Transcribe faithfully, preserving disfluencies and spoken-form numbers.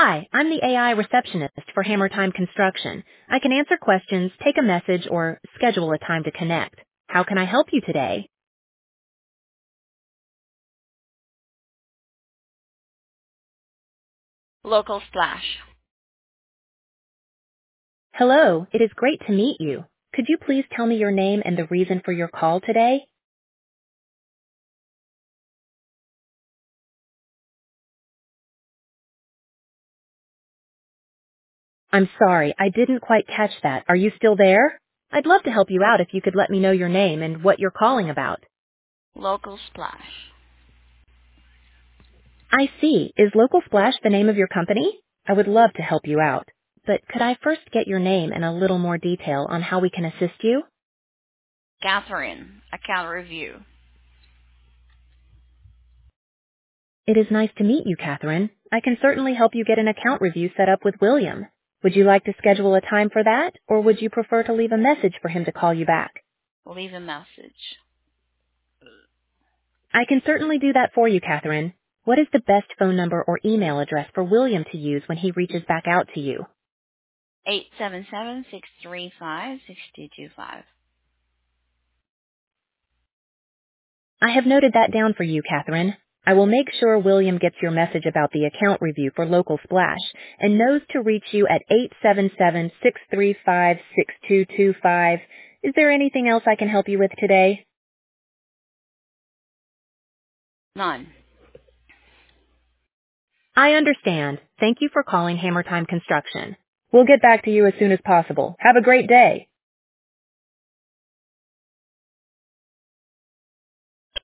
Hi, I'm the A I receptionist for Hammer Time Construction. I can answer questions, take a message, or schedule a time to connect. How can I help you today? Local Splash. Hello, it is great to meet you. Could you please tell me your name and the reason for your call today? I'm sorry, I didn't quite catch that. Are you still there? I'd love to help you out if you could let me know your name and what you're calling about. Local Splash. I see. Is Local Splash the name of your company? I would love to help you out. But could I first get your name and a little more detail on how we can assist you? Catherine. Account review. It is nice to meet you, Catherine. I can certainly help you get an account review set up with William. Would you like to schedule a time for that, or would you prefer to leave a message for him to call you back? Leave a message. I can certainly do that for you, Catherine. What is the best phone number or email address for William to use when he reaches back out to you? eight seven seven, six three five, six two two five. I have noted that down for you, Catherine. I will make sure William gets your message about the account review for Local Splash and knows to reach you at eight seven seven, six three five, six two two five. Is there anything else I can help you with today? None. I understand. Thank you for calling Hammer Time Construction. We'll get back to you as soon as possible. Have a great day.